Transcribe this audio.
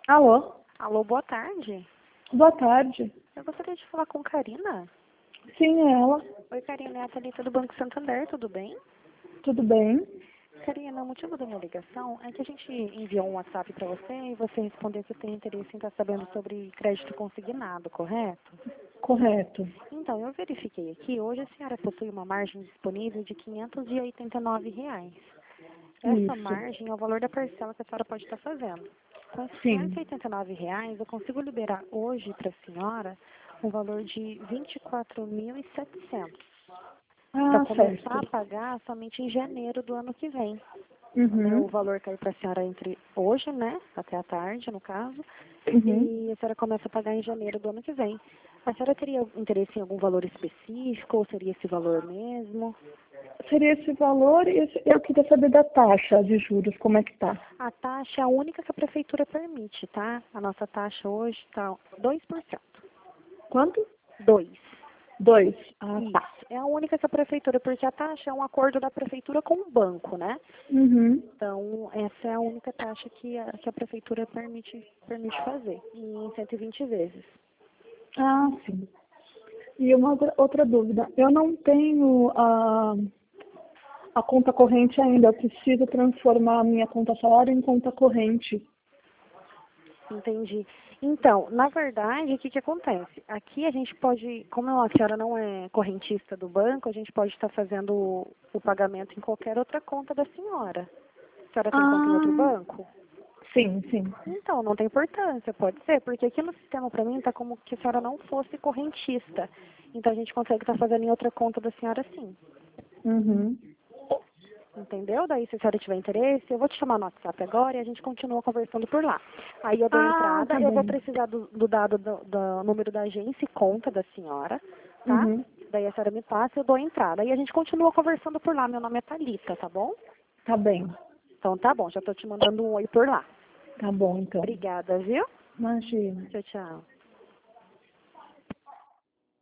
Alô? Alô, boa tarde. Boa tarde. Eu gostaria de falar com Karina. Sim, é ela. Oi, Karina, é a Thalita do Banco Santander, tudo bem? Tudo bem? Karina, o motivo da minha ligação é que a gente enviou um WhatsApp para você e você respondeu que tem interesse em estar sabendo sobre crédito consignado, correto? Correto. Então, eu verifiquei aqui, hoje a senhora possui uma margem disponível de R$ 589. Essa Isso. margem é o valor da parcela que a senhora pode estar fazendo. Com esses Sim. R$ 589, eu consigo liberar hoje para a senhora um valor de R$ 24.700 para Ah, começar a certo. pagar somente em janeiro do ano que vem. O Uhum. valor cai para a senhora entre hoje, né, até a tarde, no caso, Uhum. e a senhora começa a pagar em janeiro do ano que vem. A senhora teria interesse em algum valor específico ou seria esse valor mesmo? Seria esse valor e eu queria saber da taxa de juros, como é que tá? A taxa é a única que a prefeitura permite, tá? A nossa taxa hoje está 2%. Quanto? 2. 2. Ah, tá. Isso. É a única que a prefeitura, porque a taxa é um acordo da prefeitura com o banco, né? Uhum. Então, essa é a única taxa que a prefeitura permite fazer, em 120 vezes. Ah, sim. E uma outra dúvida. Eu não tenho a conta corrente ainda. Eu preciso transformar a minha conta salário em conta corrente. Entendi. Então, na verdade, o que acontece? Aqui a gente pode, como a senhora não é correntista do banco, a gente pode estar fazendo o pagamento em qualquer outra conta da senhora. A senhora tem conta em outro Ah, banco? sim, sim. Então, não tem importância, pode ser, porque aqui no sistema para mim está como que a senhora não fosse correntista. Então a gente consegue estar fazendo em outra conta da senhora sim. Uhum. Entendeu? Daí, se a senhora tiver interesse, eu vou te chamar no WhatsApp agora e a gente continua conversando por lá. Aí eu dou Ah, entrada, tá eu vou bom. precisar do dado do número da agência e conta da senhora, tá? Uhum. Daí a senhora me passa e eu dou entrada. E a gente continua conversando por lá. Meu nome é Thalita, tá bom? Tá bem. Então tá bom, já tô te mandando um oi por lá. Tá bom, então. Obrigada, viu? Imagina. Tchau, tchau.